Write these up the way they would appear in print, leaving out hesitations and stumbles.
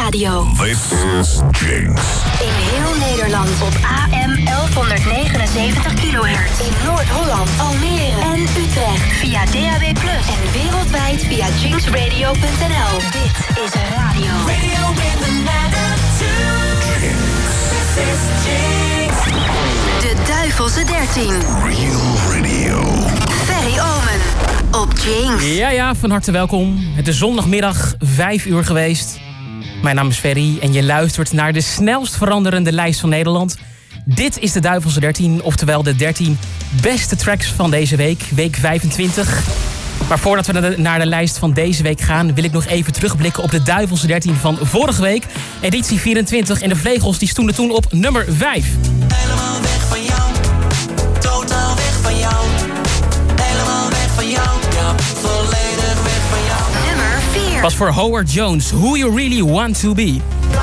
radio. This is Jinx. In heel Nederland op AM 1179 kHz. In Noord-Holland, Almere en Utrecht. Via DAB+. En wereldwijd via jinxradio.nl. Dit is radio. Radio with another tune. This is Jinx. De Duivelse 13. Real Radio. Ferry Omen. Op Jinx. Ja, van harte welkom. Het is zondagmiddag 5 uur geweest. Mijn naam is Ferry en je luistert naar de snelst veranderende lijst van Nederland. Dit is de Duivelse 13, oftewel de 13 beste tracks van deze week, week 25. Maar voordat we naar de lijst van deze week gaan, wil ik nog even terugblikken op de Duivelse 13 van vorige week. Editie 24 en de Vlegels die stonden toen op nummer 5. Helemaal weg van jou. Totaal weg van jou. Helemaal weg van jou. Ja, volledig weg van jou. Nummer 4. Was voor Howard Jones, Who You Really Want To Be.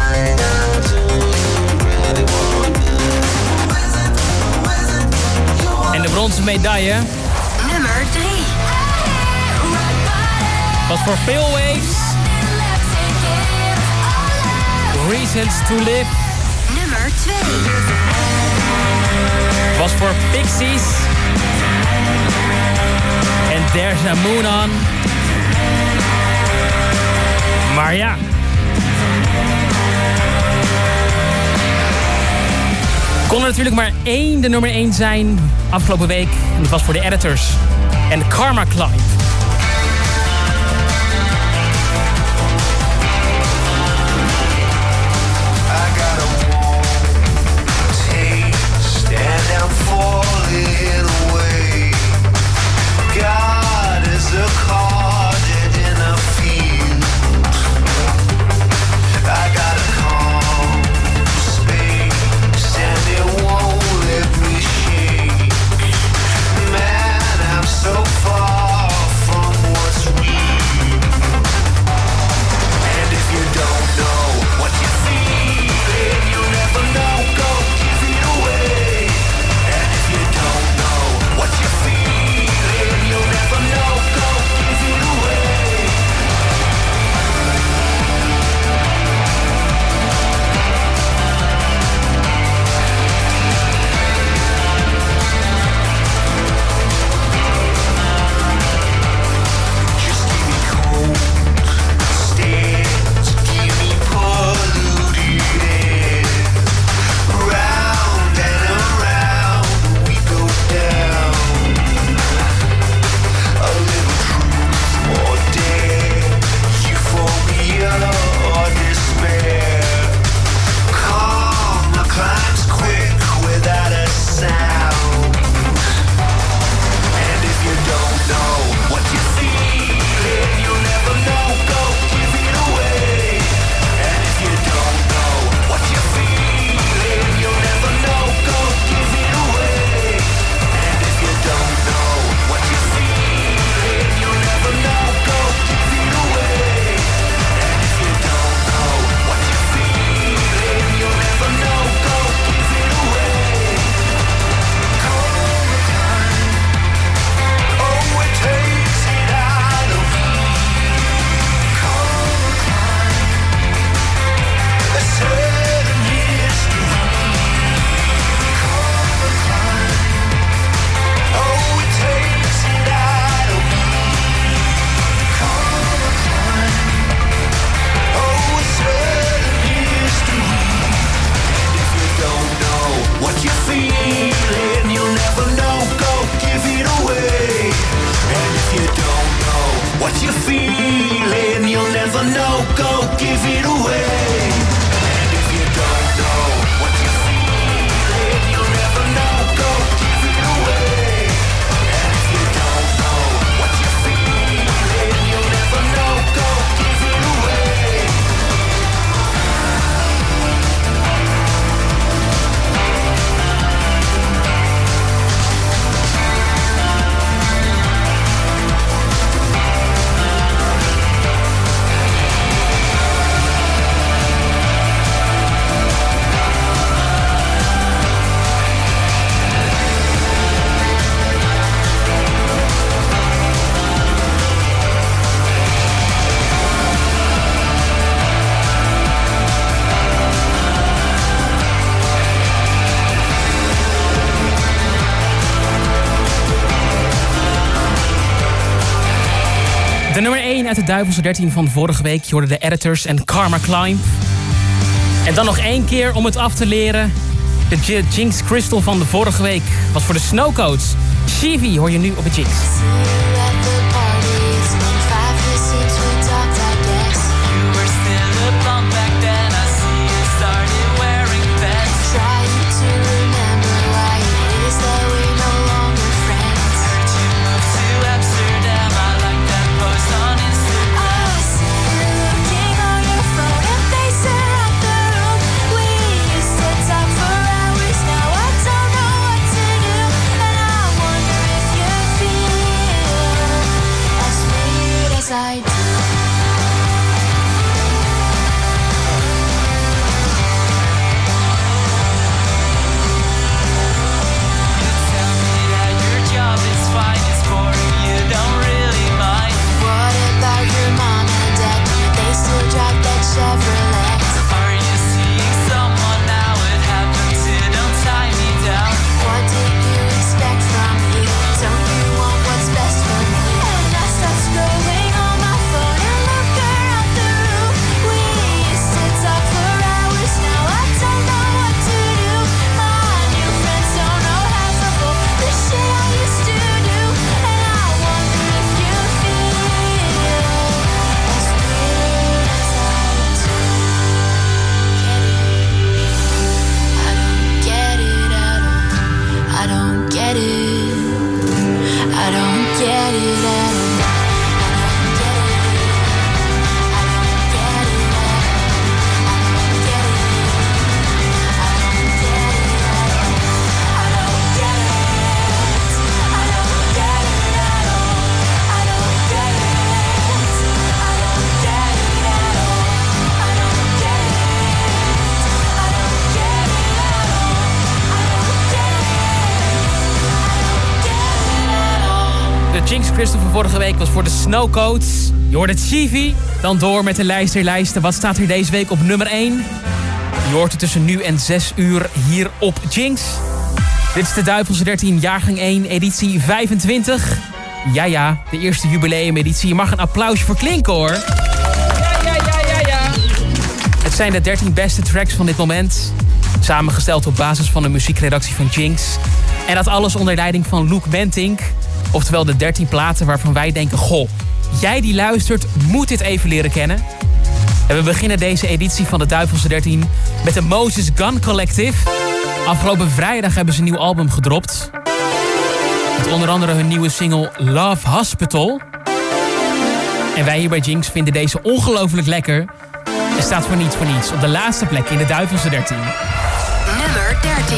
En de bronzen medaille Nummer 3. was voor Pillwaves, Reasons To Live. Nummer 2. Was voor Pixies en There's a Moon On. Maar ja, kon er natuurlijk maar één de nummer 1 zijn afgelopen week. En dat was voor de Editors en Karma Climb. So far uit de Duivelse 13 van vorige week. Je hoorde de Editors en Karma Climb. En dan nog 1 keer om het af te leren. De Jinx Crystal van de vorige week was voor de Snowcoats. Shivi hoor je nu op het Jinx. I do. Jinx Crystal van vorige week was voor de Snowcoats. Je hoort het Shivi. Dan door met de lijst der lijsten. Wat staat er deze week op nummer 1? Je hoort het tussen nu en 6 uur hier op Jinx. Dit is de Duivelse 13, jaargang 1, editie 25. Ja, de eerste jubileumeditie. Je mag een applausje voor klinken, hoor. Ja. Het zijn de 13 beste tracks van dit moment. Samengesteld op basis van de muziekredactie van Jinx. En dat alles onder leiding van Luke Bentink. Oftewel de 13 platen waarvan wij denken... Goh, jij die luistert, moet dit even leren kennen. En we beginnen deze editie van de Duivelse 13 met de Moses Gun Collective. Afgelopen vrijdag hebben ze een nieuw album gedropt. Met onder andere hun nieuwe single Love Hospital. En wij hier bij Jinx vinden deze ongelooflijk lekker. En staat voor niets op de laatste plek in de Duivelse 13. Nummer 13.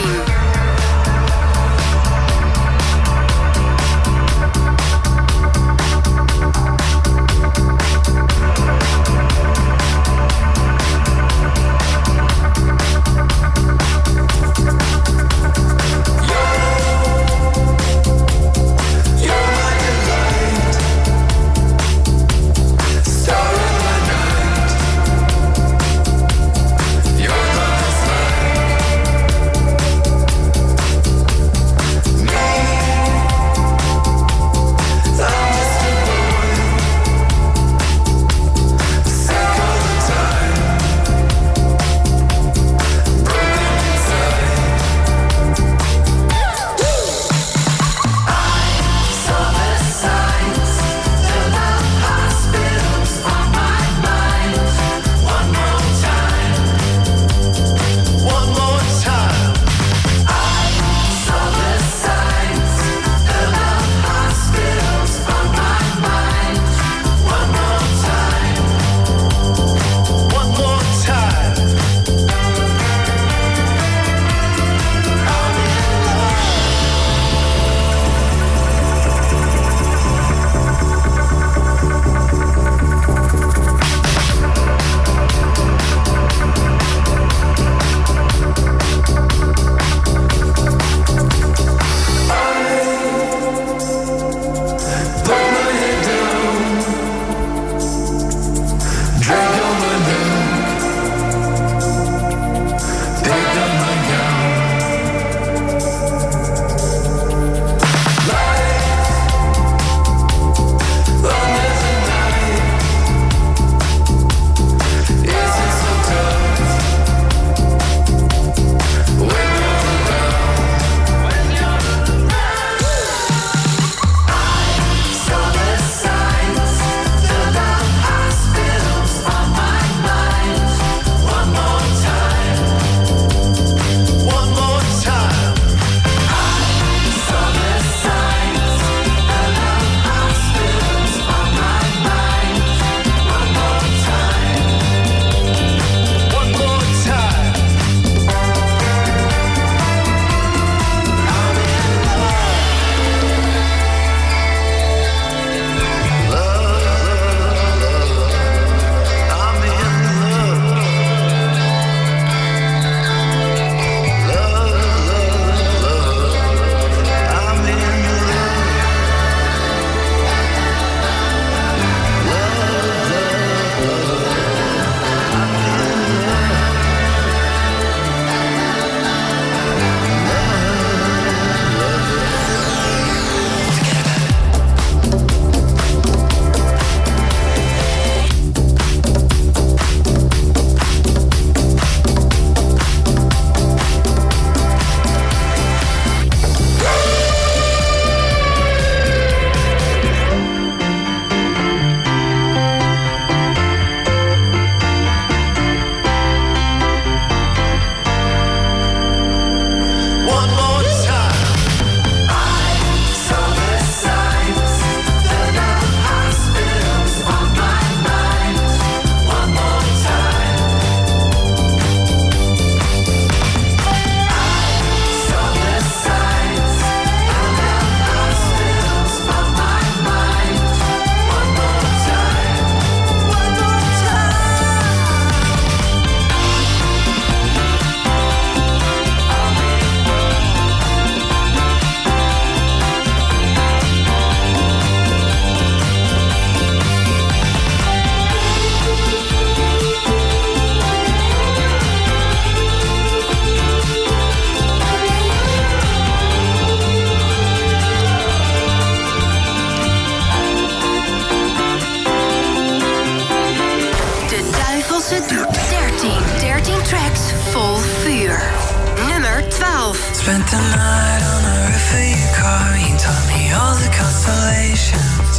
tussen 13 tracks vol vuur. Nummer 12. Spent the night on the roof of your car. You taught me all the constellations.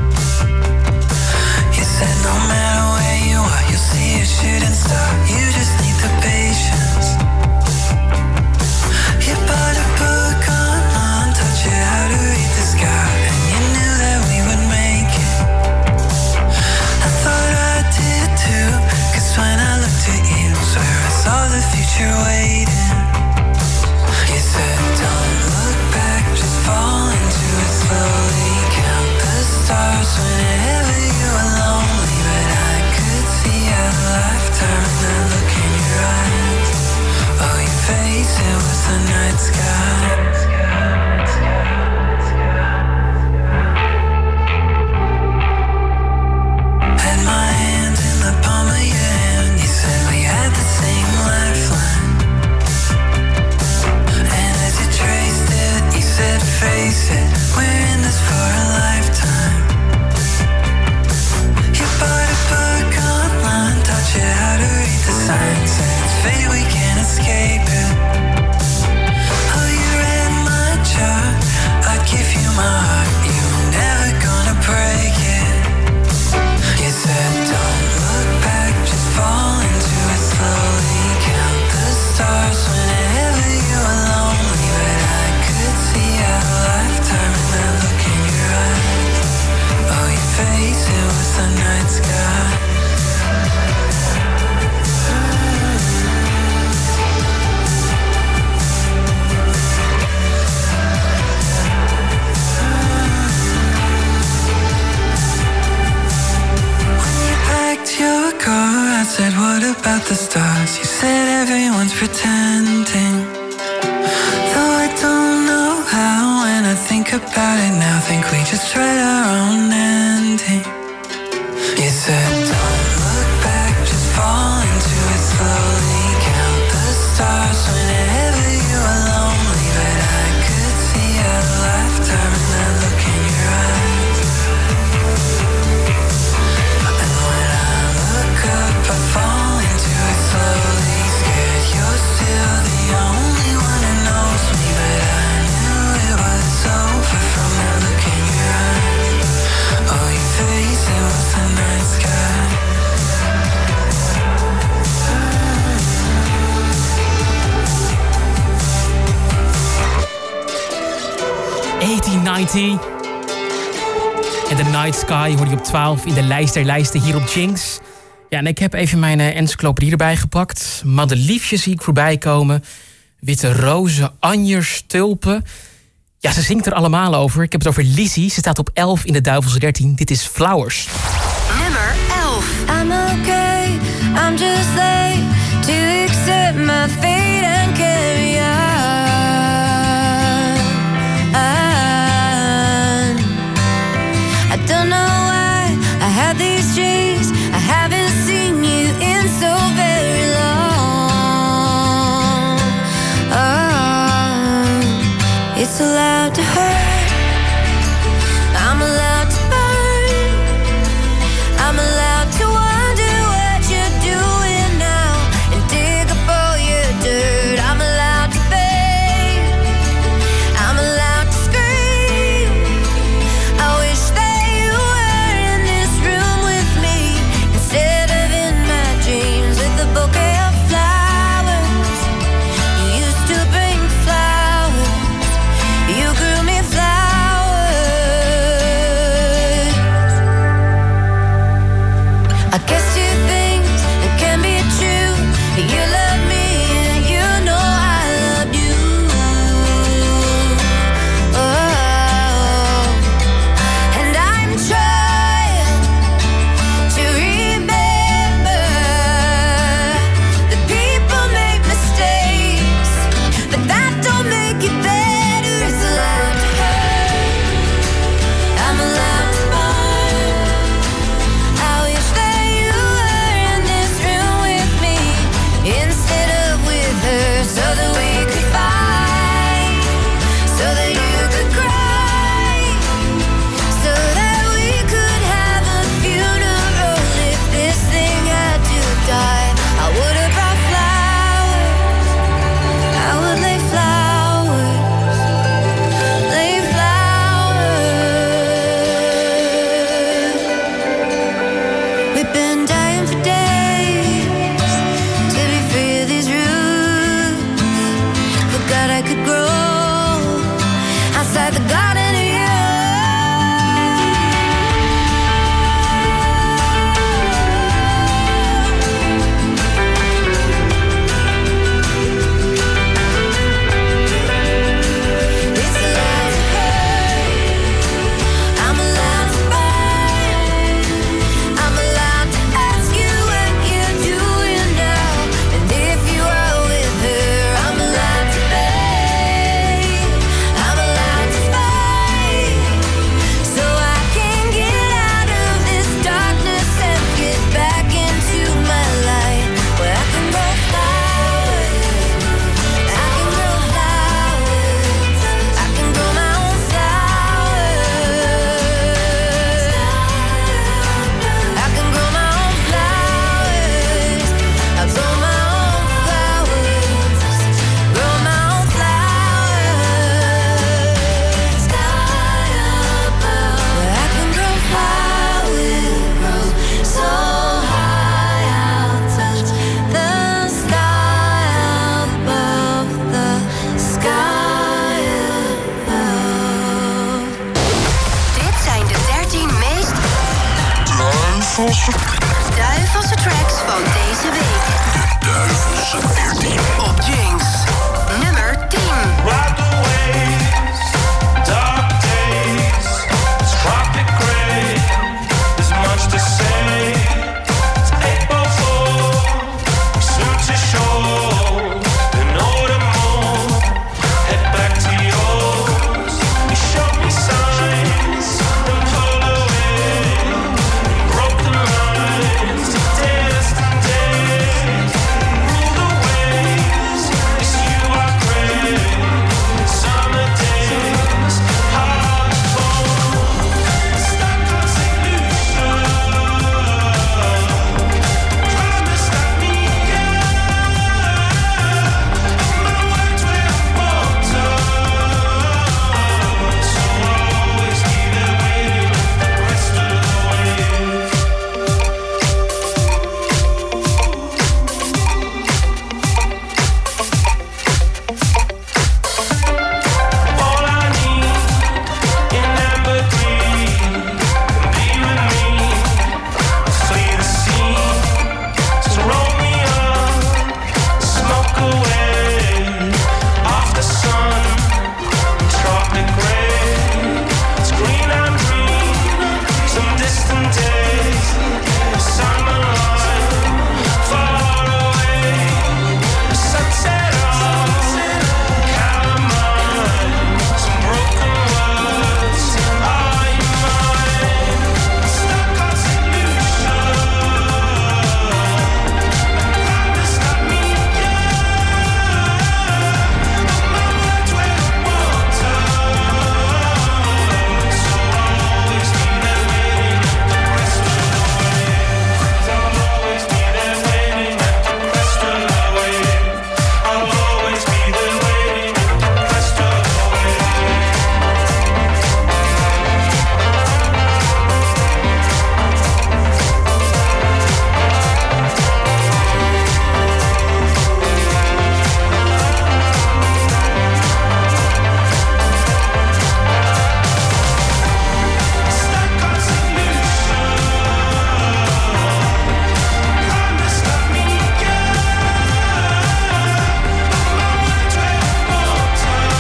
You said no matter where you are, you'll see a shooting star. You just need the patience. You bought a book online, taught you how to read the sky, and you knew that we would make it. I thought I did too, 'cause when I looked at you, swear I saw the future waiting. You said don't look back, just fall into it slowly. Count the stars whenever you were lonely, but I could see a lifetime in the look in your eyes. Oh, your face, it was the night sky. Had my hand in the palm of your hand. You said we had the same lifeline. And as you traced it, you said face it, we're in this for a lifetime. You bought a book online, taught you how to read the signs, and it's fate, we can't escape it. Oh, you read my chart, I'd give you my heart, you were never gonna break it. You said don't look back, just fall into it slowly. Count the stars whenever you were lonely, but I could see a lifetime in the look in your eyes. Oh, your face, it was the night sky. 'Packed your car, I said what about the stars? You said everyone's pretending. Though I don't know how, when I think about it now, think we just write our own ending. You said don't look back, just fall into it slowly. Count the stars whenever you were lonely, but I could see a lifetime in the look in your eyes. And when I look up, I fall into it slowly. Scared you're still the only one who knows me, but I knew it was over from the look in your eyes. Oh, your face, it was the night sky. 1890. En The Night Sky hoor je op 12 in de lijst der lijsten hier op Jinx. Ja, en ik heb even mijn encyclopedie erbij gepakt. Madeliefjes zie ik voorbij komen. Witte rozen, anjers, tulpen. Ja, ze zingt er allemaal over. Ik heb het over Lizzie. Ze staat op 11 in de Duivelse 13. Dit is Flowers. Nummer 11. I'm okay, I'm just late to accept my fate and carry on. I don't know why I had these dreams. I haven't seen you in so very long. Oh, it's allowed to hurt. I'm allowed to burn. I'm allowed to wonder Duivelse tracks van deze week. De Duivelse 14. Op Jinx, nummer 10. Ride the waves, dark days, it's tropic gray, there's much to say. It's April 4, soon to shore, an autumn moon, head back to yours. You showed me signs and pulled away, broke the lines to distant days. Rule the waves, it's you I crave. Summer days, heartful, stuck on St. Lucia. Promise that me my words with water. So I'll always be there waiting the rest of the way. All I need in amber green, be with me, flee the scene. So roll me up, smoke away, off the sun, tropic gray. It's green and green, some distant days, summer light, far away, sunset off, calamine, some broken words, are you mine? Stuck on St. Lucia, promise not me my words with water. So I'll always be there waiting the rest of the way. I'll always be there waiting the rest of the way. I'll always be there waiting the rest of the way. Stuck on St. Lucia, promise not me my words with water.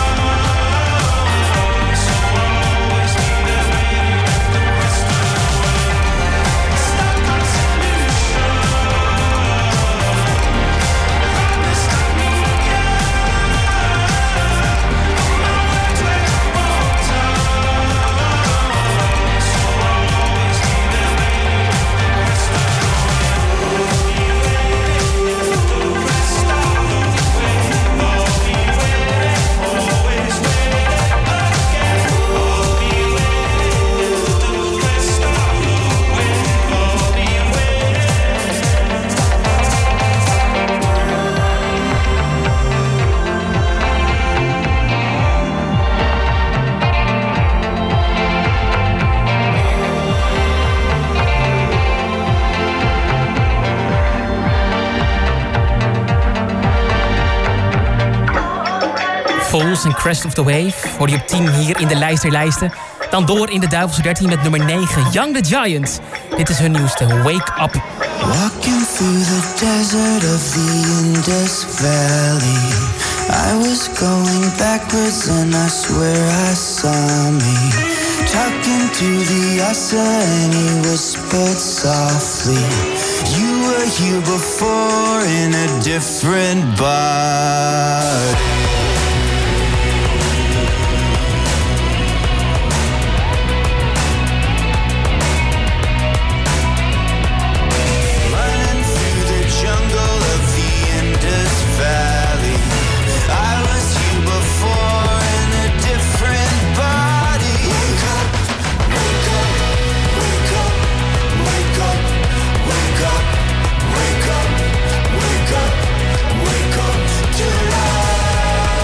So I'll always be there waiting the rest of the way. Stuck on St. Lucia, promise not me my words with Falls en Crest of the Wave hoor je op 10 hier in de lijst der lijsten. Dan door in de Duivelse 13 met nummer 9, Young the Giant. Dit is hun nieuwste, Wake Up. Walking through the desert of the Indus Valley, I was going backwards and I swear I saw me. Talking to the Asa and he whispered softly, you were here before in a different body. Running through the jungle of the Indus Valley, I was here before in a different body. Wake up, wake up, wake up, wake up, wake up, wake up, wake up, wake up to life.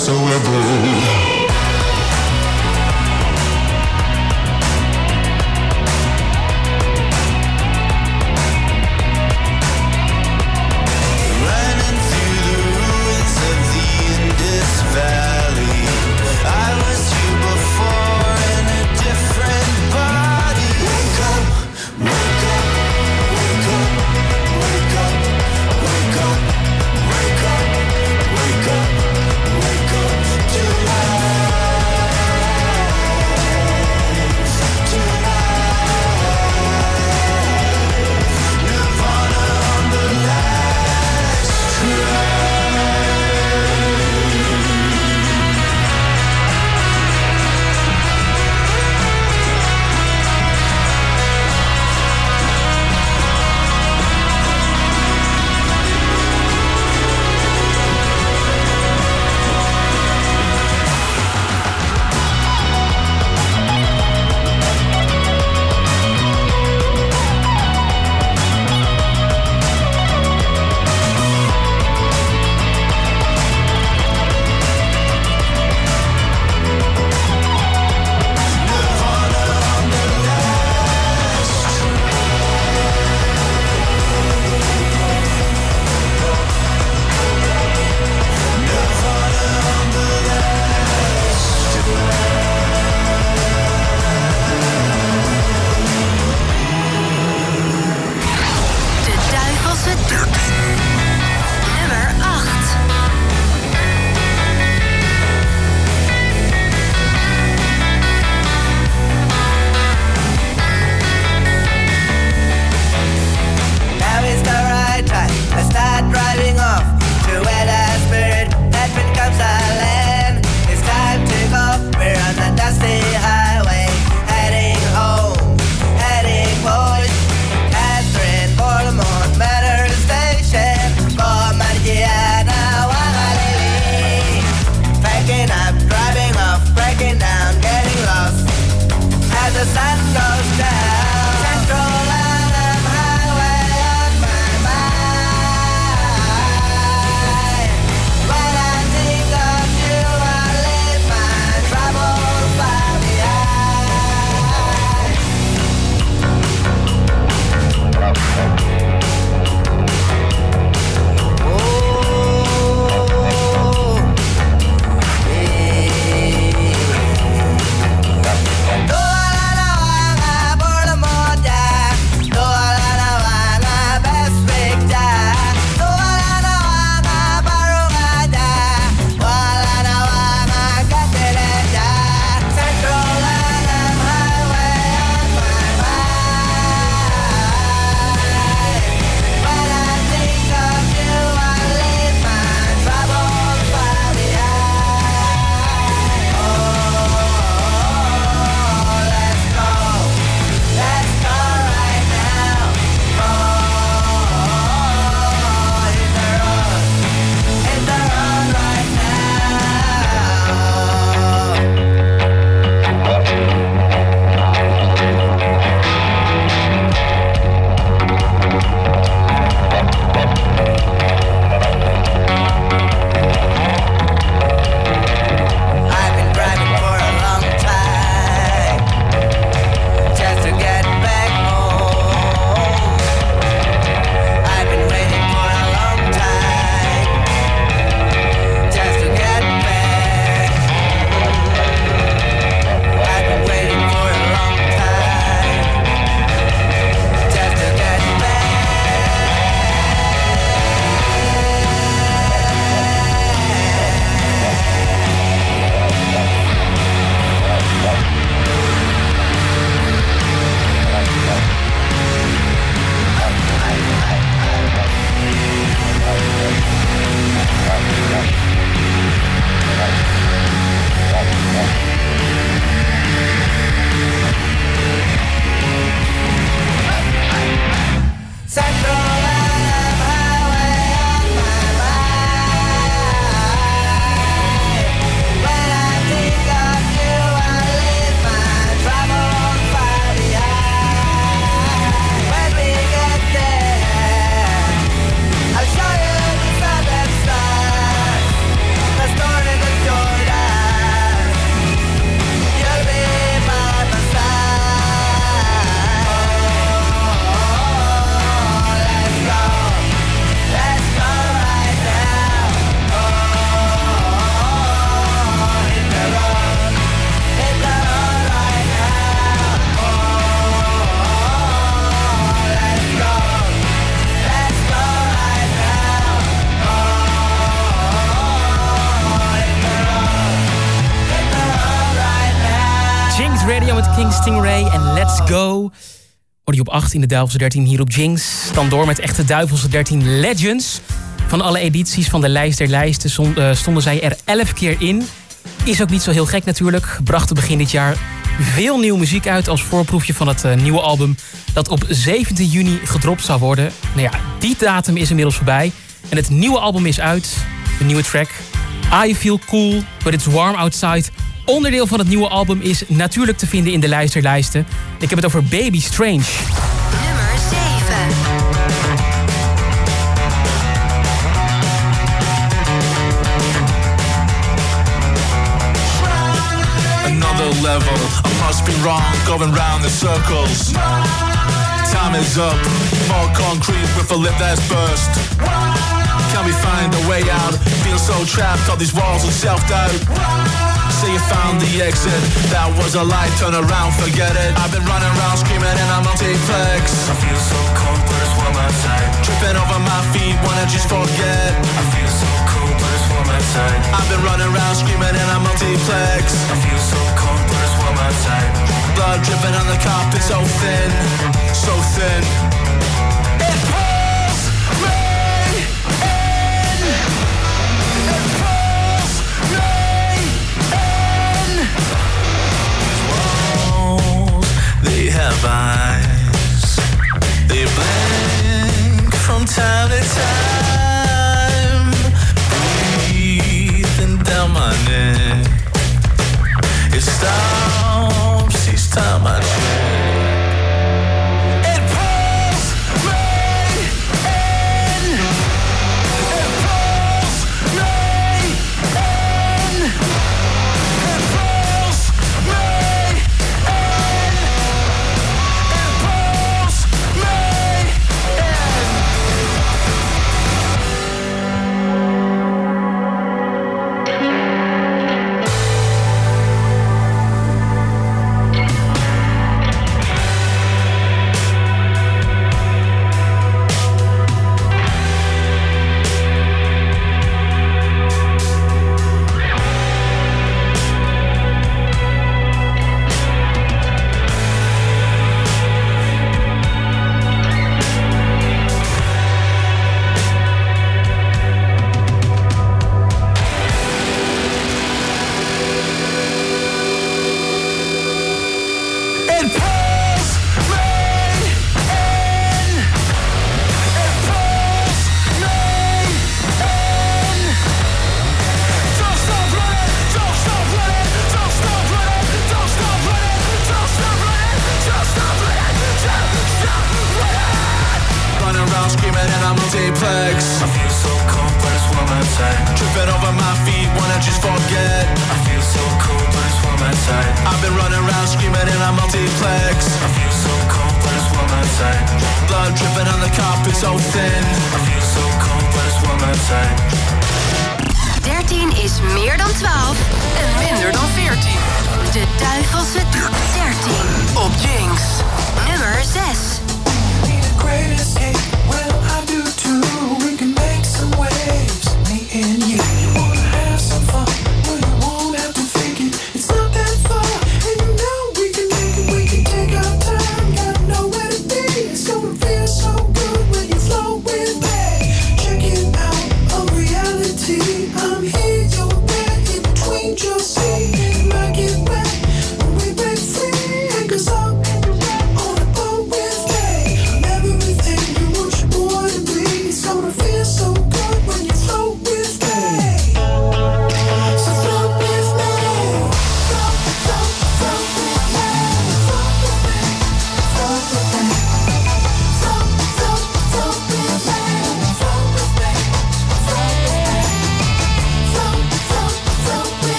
whatsoever. To met King Stingray en Let's Go. Hoor je op 8 in de Duivelse 13 hier op Jinx. Dan door met echte Duivelse 13 Legends. Van alle edities van de Lijst der Lijsten stonden zij er 11 keer in. Is ook niet zo heel gek natuurlijk. Brachten begin dit jaar veel nieuwe muziek uit als voorproefje van het nieuwe album dat op 17 juni gedropt zou worden. Nou ja, die datum is inmiddels voorbij. En het nieuwe album is uit. De nieuwe track I Feel Cool, But It's Warm Outside. Onderdeel van het nieuwe album is natuurlijk te vinden in de Lijst der Lijsten. Ik heb het over Baby Strange. Nummer 7. Another level, I must be wrong, going round in circles. Time is up, more concrete with a lip that's burst. Can we find a way out? Feel so trapped, all these walls of self-doubt. Say you found the exit, that was a lie, turn around, forget it. I've been running around screaming in a multiplex. I feel so cold, but it's warm outside. Tripping over my feet, wanna just forget. I feel so cold, but it's warm outside. I've been running around screaming in a multiplex. I feel so cold, but it's warm outside. Blood dripping on the carpet, so thin, so thin. It pulls me in. It pulls me in. These walls, they have eyes. They blink from time to time. Breathing down my neck. It stops each time I check. It pulls me in. It pulls me in. It pulls me in. It pulls me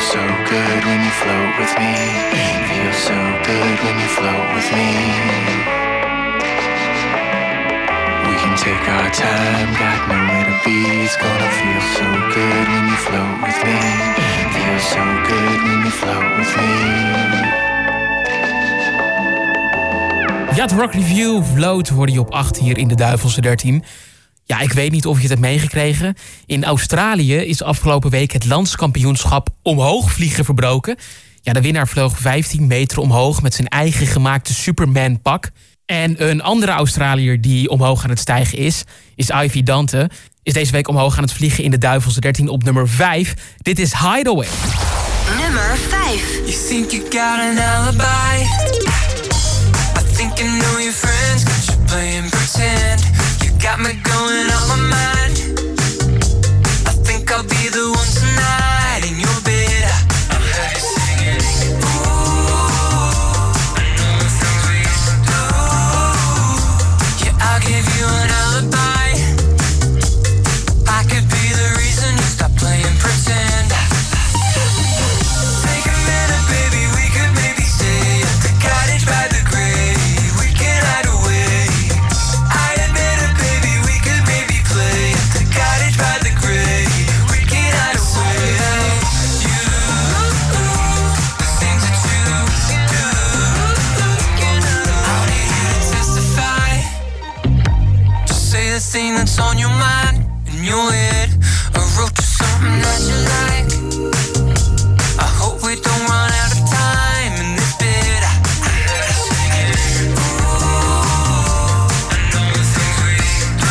so good when you float with me. Feels so good when you float with me. We can take our time, got nowhere to be. It's gonna feel so good when you float with me. Feels so good when you float with me. Ja, het Rock Review Float hoorde je op 8 hier in de Duivelse 13. Ja, ik weet niet of je het hebt meegekregen. In Australië is afgelopen week het landskampioenschap omhoogvliegen verbroken. Ja, de winnaar vloog 15 meter omhoog met zijn eigen gemaakte Superman-pak. En een andere Australiër die omhoog aan het stijgen is Ivy Dante. Is deze week omhoog aan het vliegen in de Duivelse 13 op nummer 5. Dit is Hideaway. Nummer 5. You think you got an alibi? I think I know your friends, 'cause you're playing pretend. You got me going out my mind. I think I'll be the one tonight in your bed. I'll have you singing. Ooh, I know the things we used to do. Yeah, I'll give you an alibi. I could be the reason you stop playing pretend. Take a minute, baby, we could maybe stay at the cottage by the grave. We can hide away. I admit it, baby, we could maybe play at the cottage by the grave. We can hide away. You, the things that you do. I need you to testify. Just say the thing that's on your mind, in your head. I wrote you something that you like. I hope we don't run out of time in this bed. I heard you singing. Ooh, I know the things we do.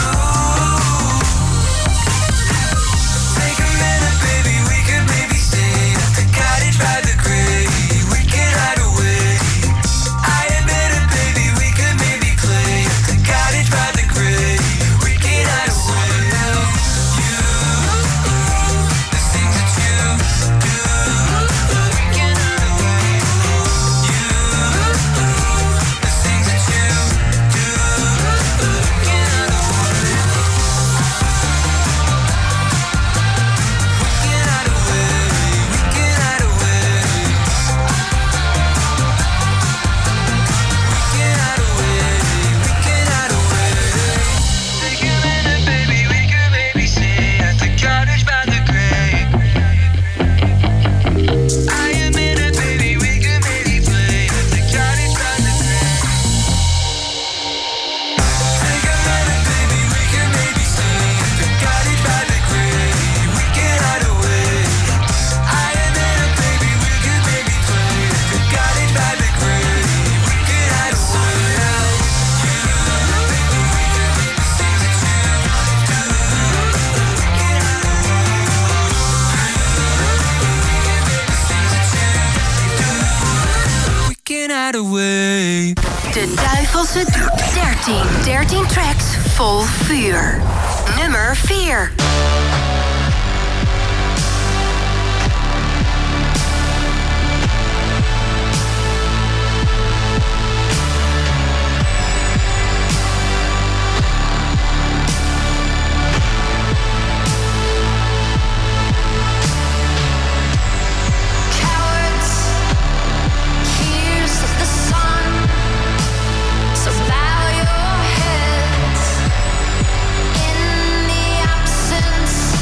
Take a minute, baby, we could maybe stay at the cottage by the grave. We can hide away. I admit it, baby, we could maybe play at the cottage by the grave. We can hide away. You, the things that you do. We can hide away. You, the things that you do. We can hide away. We can hide away. We can hide away. We can hide away. We can hide away. Take a minute, baby, we could maybe stay at the cottage by the grave. I admit it, baby, we could maybe play at the cottage by the grave. Take a minute, baby, we could maybe stay at the cottage by the grave. We can hide away. I admit it, baby, we could maybe play at the cottage by the grave. We can hide away. We can hide away. De Duivelse 13. 13 tracks vol vuur. Nummer 4. Cowards, here's the sun. So bow your heads in the absence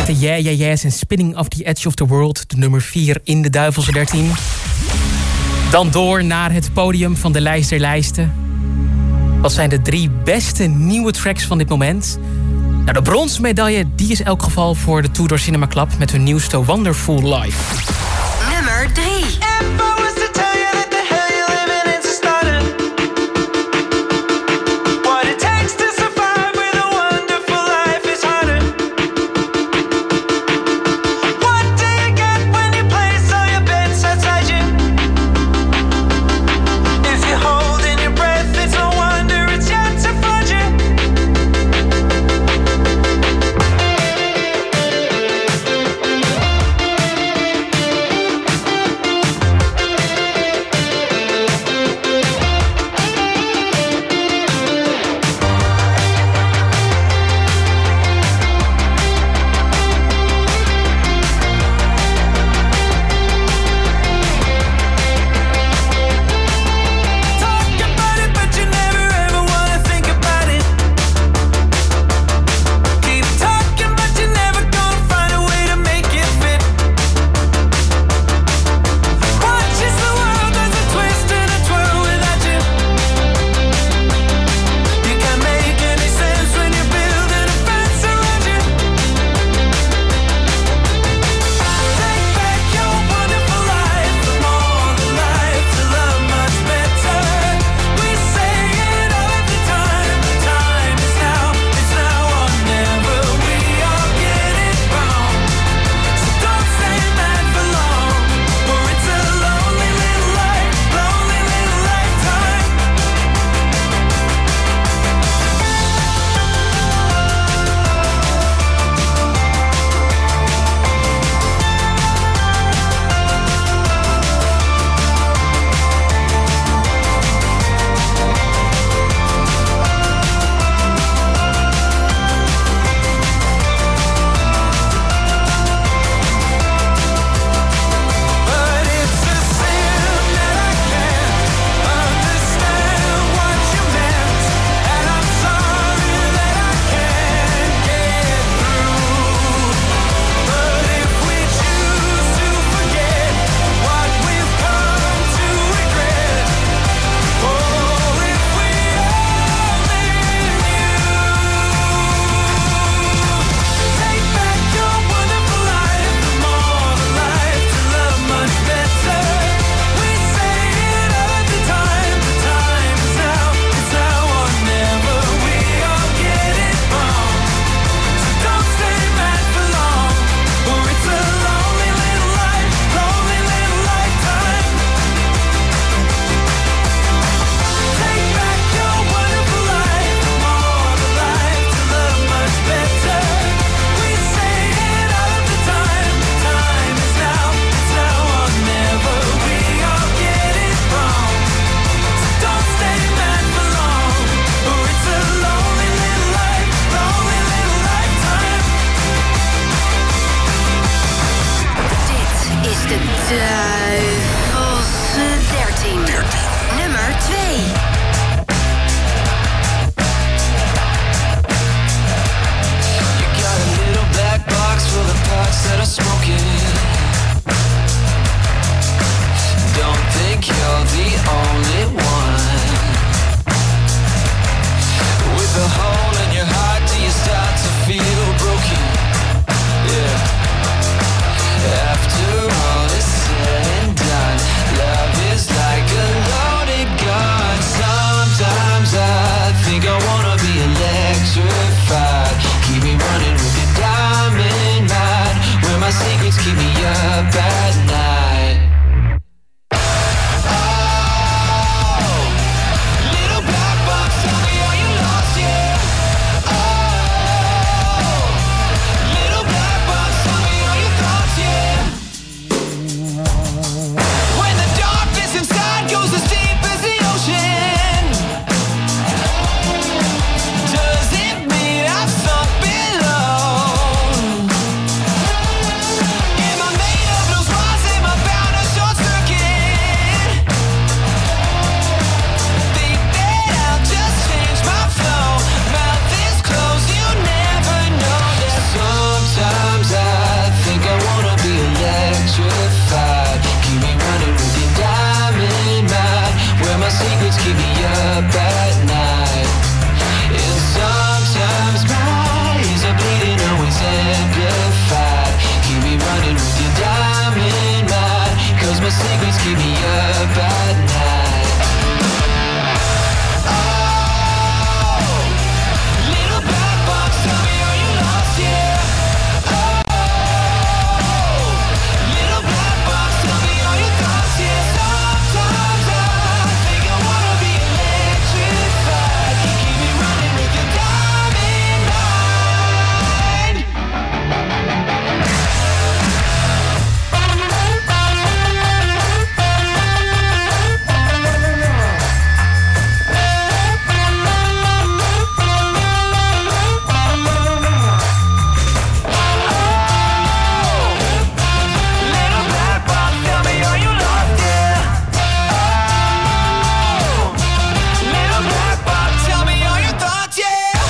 De Yeah Yeah Yeahs en Spinning Off the Edge of the World. De nummer 4 in de Duivelse 13. Dan door naar het podium van de lijst der lijsten. Wat zijn de 3 beste nieuwe tracks van dit moment? Nou, de bronzen medaille die is in elk geval voor de Two Door Cinema Club met hun nieuwste Wonderful Life. Nummer 3. My keep me up at night. Oh, little black box, tell me are you lost, yeah? Oh, little black box, tell me are you thoughts, yeah? Sometimes I think I wanna be electrified. Keep me running with your diamond mind. Little black box, tell me are you lost, yeah? Oh, little black box, tell me are you thoughts, yeah?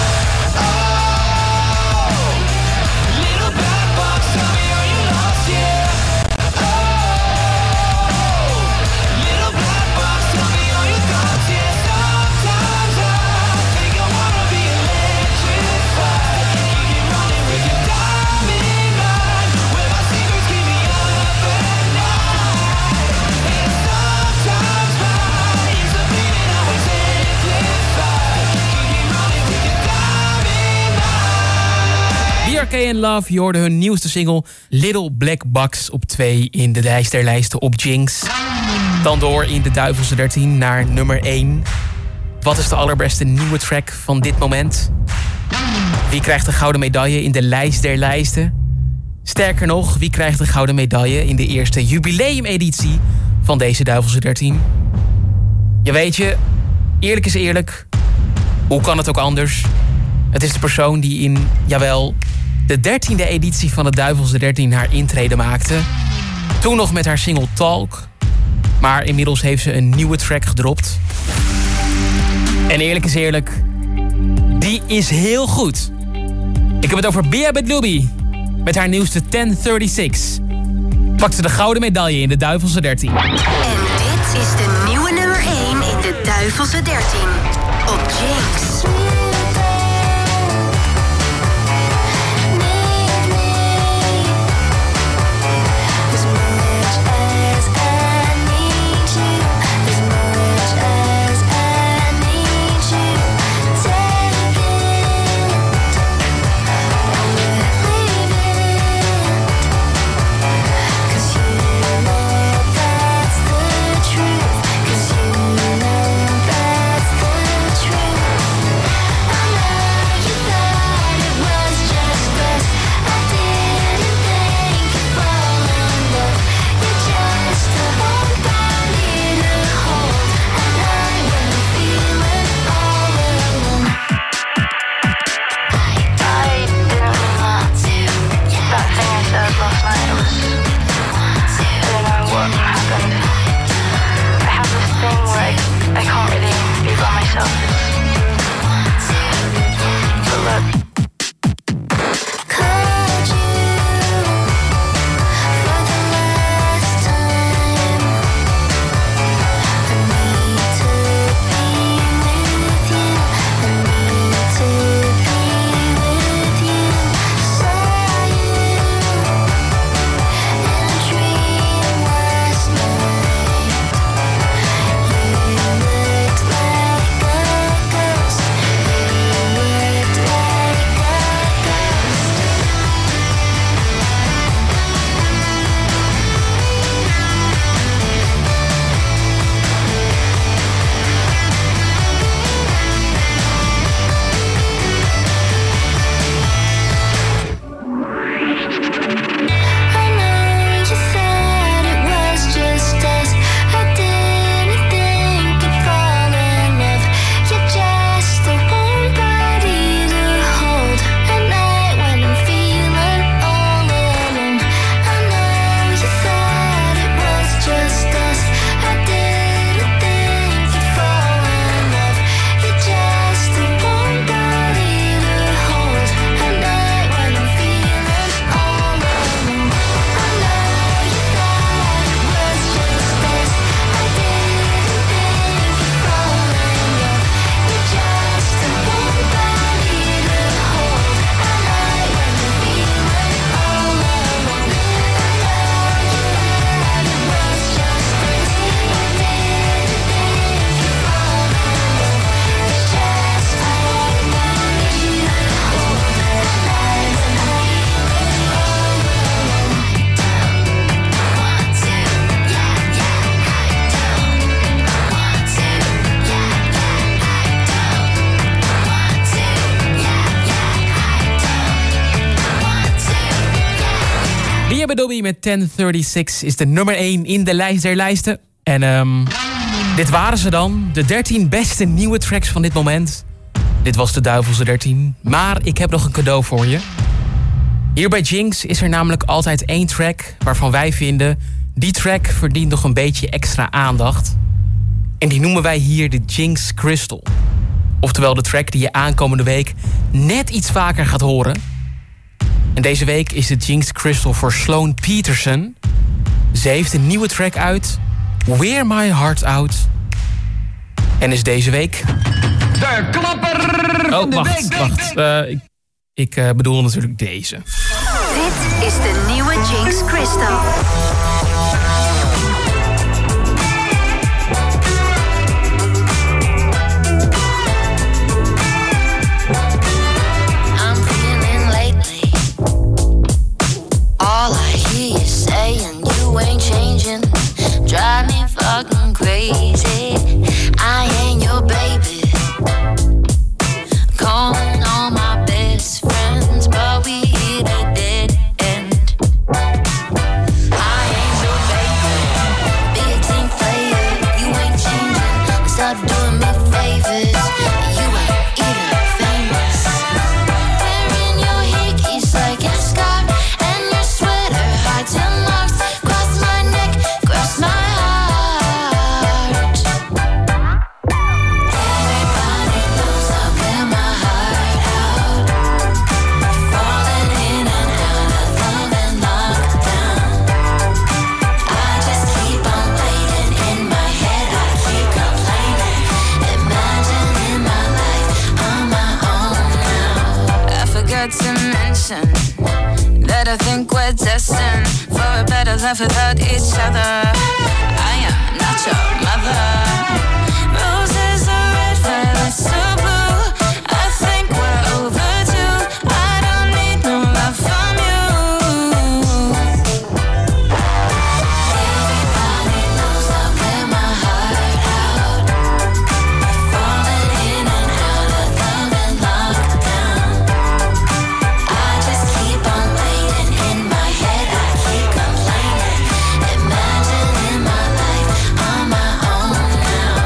Oh, little black box, tell me are you lost, yeah? Oh, little black box, tell me are you thoughts, yeah? Sometimes I think I wanna be electrified. Keep me running with your diamond mind, where my secrets keep me up at night. And sometimes my ears are bleeding, always amplified. Keep me running with your diamond mind. BRK en Love, je hoorde hun nieuwste single Little Black Box op 2 in de lijst der lijsten op Jinx. Dan door in de Duivelse 13 naar nummer 1. Wat is de allerbeste nieuwe track van dit moment? Wie krijgt de gouden medaille in de lijst der lijsten? Sterker nog, wie krijgt de gouden medaille in de eerste jubileumeditie van deze Duivelse 13? Je weet je, eerlijk is eerlijk. Hoe kan het ook anders? Het is de persoon die in, jawel, de 13e editie van de Duivelse 13 haar intrede maakte. Toen nog met haar single Talk. Maar inmiddels heeft ze een nieuwe track gedropt. En eerlijk is eerlijk, die is heel goed. Ik heb het over Bia Bedloubi. Met haar nieuwste 1036. Pakt ze de gouden medaille in de Duivelse 13. En dit is de nieuwe nummer 1 in de Duivelse 13. Op Jinx. As much as I need you, as much as I need you, take it or leave it. 'Cause you know that's the truth. 'Cause you know that's the truth. Shubba-Dubby met 1036 is de nummer 1 in de lijst der lijsten. En dit waren ze dan. De 13 beste nieuwe tracks van dit moment. Dit was de Duivelse 13. Maar ik heb nog een cadeau voor je. Hier bij Jinx is er namelijk altijd 1 track waarvan wij vinden... die track verdient nog een beetje extra aandacht. En die noemen wij hier de Jinx Crystal. Oftewel de track die je aankomende week net iets vaker gaat horen. En deze week is de Jinx Crystal voor Sloan Peterson. Ze heeft een nieuwe track uit, Wear My Heart Out. En is deze week... De klapper van de week. Wacht. Ik bedoel natuurlijk deze. Dit is de nieuwe Jinx Crystal. I'm feeling lately. All I hear you saying, you ain't changing. Drive me fucking crazy. I ain't your baby. Calling all my best friends, but we hit a dead end. I ain't your baby. Be a team player. You ain't changing. Stop doing me favors. You ain't even famous. Wearing your hickeys like a scarf, and your sweater hides your marks. Cross my neck, cross my heart. Everybody knows I wear my heart out. Falling in and out of love and lockdown. I just keep on waiting in my head. I keep complaining, imagining my life on my own now. I forgot to mention that I think we're destined for a better life without each other. I am not your mother. Roses are red, violets are blue. I think we're overdue. I don't need no love from you. Everybody knows I wear my heart out. Falling in and out of love and lockdown. I just keep on waiting in my head. I keep complaining, imagining my life on my own now.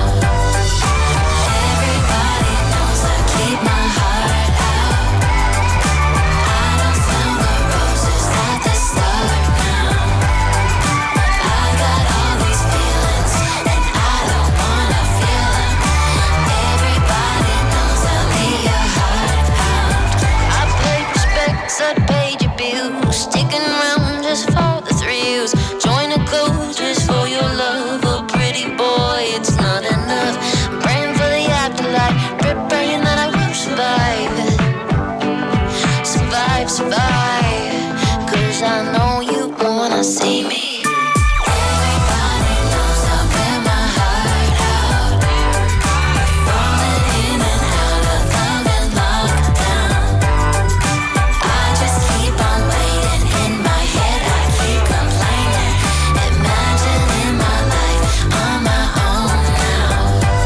Everybody knows I keep my heart out. I don't smell the roses at the start now. I got all these feelings and I don't wanna feel them. Everybody knows I'll be your heart out. I paid respects, I paid your bills. Sticking around just for the thrills. Join a coach just for your love. Oh, pretty boy, it's not enough. Praying for the afterlife. Praying that I will survive. Survive, survive. 'Cause I know you wanna see me. Everybody knows I wear my heart out. Falling in and out of love and lockdown. I just keep on waiting in my head. I keep complaining, imagining my life on my own now.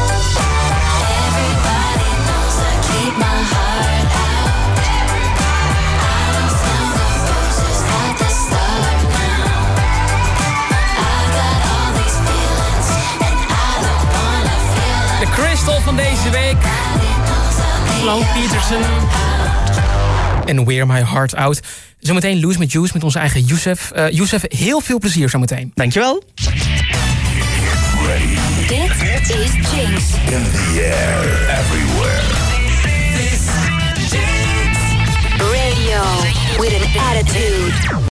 Everybody knows I keep my heart out. I don't smell the roses at the start now. I got all these feelings and I don't wanna feel them. De Crystal van deze week. Sloan Peterson. En Wear My Heart Out. Zometeen Loose met Juice met onze eigen Youssef. Youssef, heel veel plezier zometeen. Dankjewel. Dit is Jinx. In the air, everywhere. Radio with an attitude.